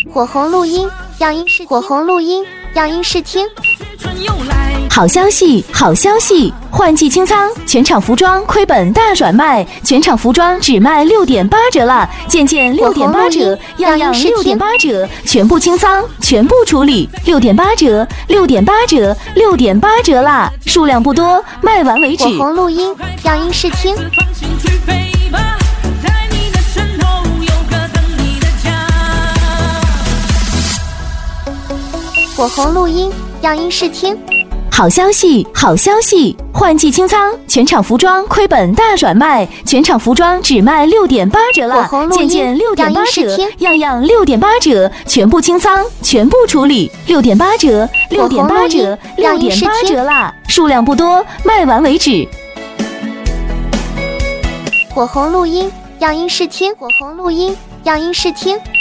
火红录音样音试，火红录音样音试听。 好消息，好消息！换季清仓，全场服装亏本大转卖，全场服装只卖6.8折了，件6.8折，样6.8折，全部清仓，全部处理，6.8折，6.8折，6.8折啦！数量不多，卖完为止。 火红录音样音试听。火红录音样音试听。 好消息，好消息！换季清仓，全场服装亏本大转卖，全场服装只卖6.8折了，件6.8折，样6.8折，全部清仓，全部处理，6.8折，6.8折，6.8折啦！数量不多，卖完为止。 火红录音样音试听，火红录音样音试听。